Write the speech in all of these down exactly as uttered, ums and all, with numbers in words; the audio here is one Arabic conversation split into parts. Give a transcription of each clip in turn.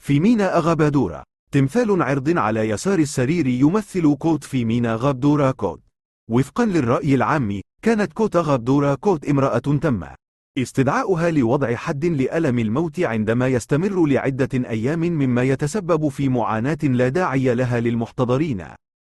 في ميناء أغابادورا. تمثال عرض على يسار السرير يمثل كوت في ميناء غابدورا كوت. وفقا للرأي العام، كانت كوت غابدورا كوت امرأة تم استدعاؤها لوضع حد لألم الموت عندما يستمر لعدة أيام، مما يتسبب في معاناة لا داعي لها للمحتضرين.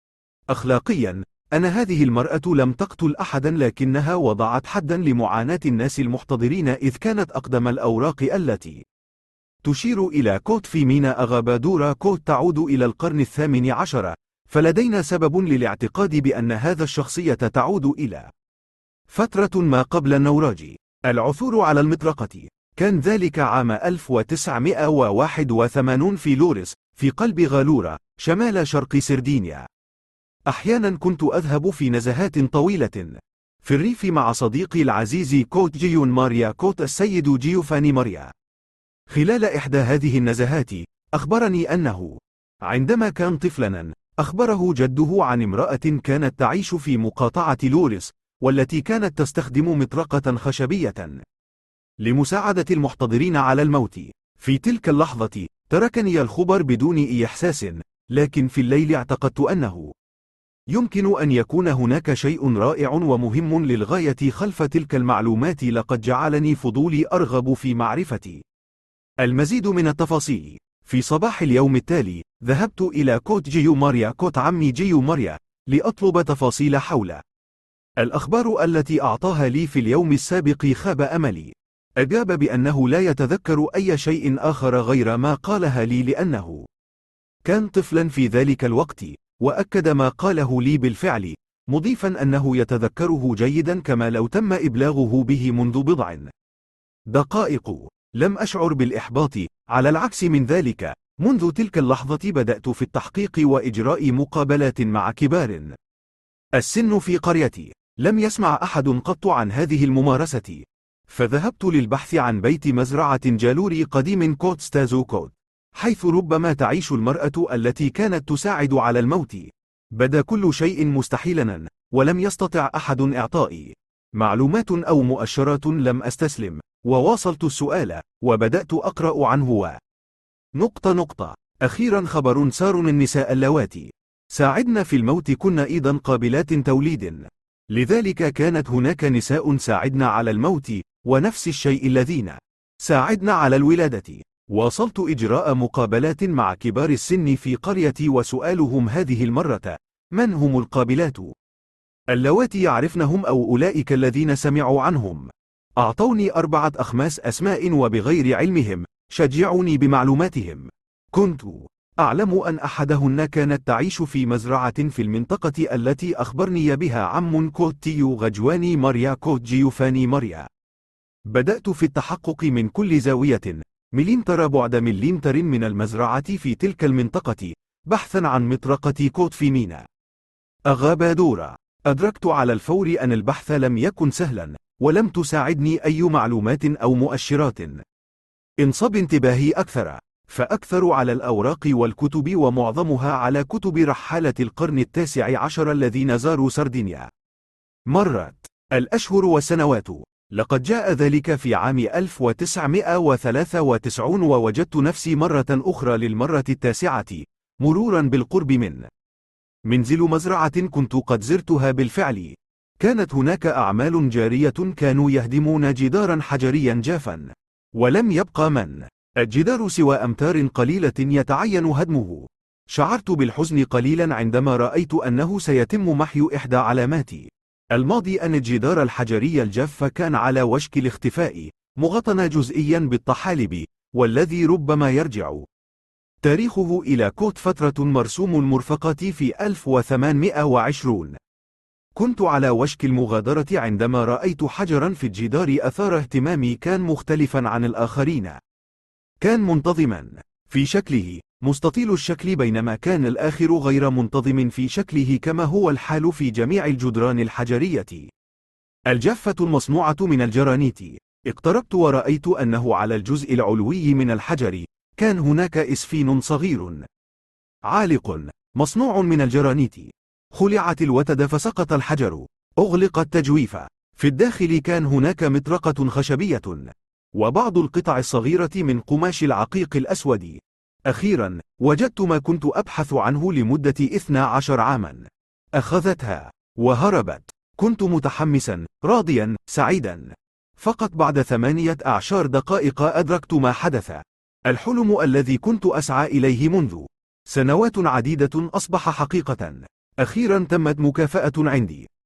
أخلاقيا، أن هذه المرأة لم تقتل أحدا، لكنها وضعت حدا لمعاناة الناس المحتضرين، إذ كانت أقدم الأوراق التي تشير إلى كوت في ميناء أغابادورا كوت تعود إلى القرن الثامن عشر، فلدينا سبب للاعتقاد بأن هذا الشخصية تعود إلى فترة ما قبل النوراج. العثور على المطرقة كان ذلك عام ألف وتسعمائة وواحد وثمانين في لوريس في قلب غالورا شمال شرق سردينيا. أحيانا كنت أذهب في نزهات طويلة في الريف مع صديقي العزيز كوت جيون ماريا كوت السيد جيوفاني ماريا. خلال إحدى هذه النزهات أخبرني أنه عندما كان طفلا أخبره جده عن امرأة كانت تعيش في مقاطعة لوريس، والتي كانت تستخدم مطرقة خشبية لمساعدة المحتضرين على الموت. في تلك اللحظة تركني الخبر بدون أي إحساس، لكن في الليل اعتقدت أنه يمكن أن يكون هناك شيء رائع ومهم للغاية خلف تلك المعلومات. لقد جعلني فضولي أرغب في معرفة المزيد من التفاصيل. في صباح اليوم التالي ذهبت إلى كوت جيو ماريا كوت عمي جيو ماريا لأطلب تفاصيل حول الأخبار التي أعطاها لي في اليوم السابق. خاب أملي. أجاب بأنه لا يتذكر أي شيء آخر غير ما قالها لي، لأنه كان طفلا في ذلك الوقت، وأكد ما قاله لي بالفعل، مضيفا أنه يتذكره جيدا كما لو تم إبلاغه به منذ بضع دقائق. لم أشعر بالإحباط، على العكس من ذلك. منذ تلك اللحظة بدأت في التحقيق وإجراء مقابلات مع كبار السن في قريتي. لم يسمع أحد قط عن هذه الممارسة، فذهبت للبحث عن بيت مزرعة جالوري قديم كوت ستازو كوت، حيث ربما تعيش المرأة التي كانت تساعد على الموت. بدا كل شيء مستحيلا، ولم يستطع أحد إعطائي معلومات أو مؤشرات. لم أستسلم، وواصلت السؤال، وبدأت أقرأ عنه و نقطة نقطة. أخيرا خبر سار. النساء اللواتي ساعدن في الموت كن أيضا قابلات توليد، لذلك كانت هناك نساء ساعدن على الموت، ونفس الشيء الذين ساعدن على الولادة. واصلت إجراء مقابلات مع كبار السن في قريتي، وسؤالهم هذه المرة: من هم القابلات اللواتي يعرفنهم أو أولئك الذين سمعوا عنهم؟ أعطوني أربعة أخماس أسماء، وبغير علمهم شجعوني بمعلوماتهم. كنت أعلم أن أحدهن كانت تعيش في مزرعة في المنطقة التي أخبرني بها عم كوت تيو غجواني ماريا كوت جيوفاني ماريا. بدأت في التحقق من كل زاوية مليمتر بعد مليمتر من المزرعة في تلك المنطقة، بحثا عن مطرقة كوت في ميناء أغابادورا. أدركت على الفور أن البحث لم يكن سهلا، ولم تساعدني أي معلومات أو مؤشرات. انصب انتباهي أكثر فأكثر على الأوراق والكتب، ومعظمها على كتب رحالة القرن التاسع عشر الذين زاروا سردينيا. مرت الأشهر والسنوات. لقد جاء ذلك في عام ألف وتسعمائة وثلاثة وتسعين، ووجدت نفسي مرة أخرى للمرة التاسعة مرورا بالقرب من منزل مزرعة كنت قد زرتها بالفعل. كانت هناك أعمال جارية، كانوا يهدمون جدارا حجريا جافا، ولم يبقى من الجدار سوى أمتار قليلة يتعين هدمه. شعرت بالحزن قليلا عندما رأيت أنه سيتم محي إحدى علامات الماضي، أن الجدار الحجري الجاف كان على وشك الاختفاء، مغطى جزئيا بالطحالب، والذي ربما يرجع تاريخه إلى كوت فترة مرسوم المرفقات في ألف وثمانمائة وعشرين. كنت على وشك المغادرة عندما رأيت حجرا في الجدار أثار اهتمامي. كان مختلفا عن الآخرين، كان منتظما في شكله، مستطيل الشكل، بينما كان الآخر غير منتظم في شكله، كما هو الحال في جميع الجدران الحجرية الجافة المصنوعة من الجرانيت. اقتربت ورأيت أنه على الجزء العلوي من الحجر كان هناك إسفين صغير عالق مصنوع من الجرانيت. خلعت الوتد فسقط الحجر. أغلق التجويف. في الداخل كان هناك مطرقة خشبية، وبعض القطع الصغيرة من قماش العقيق الأسود. أخيرا وجدت ما كنت أبحث عنه لمدة اثنا عشر عاما. أخذتها وهربت. كنت متحمسا، راضيا، سعيدا. فقط بعد ثمانية أعشار دقائق أدركت ما حدث. الحلم الذي كنت أسعى إليه منذ سنوات عديدة أصبح حقيقة. أخيرا تمت مكافأة عندي.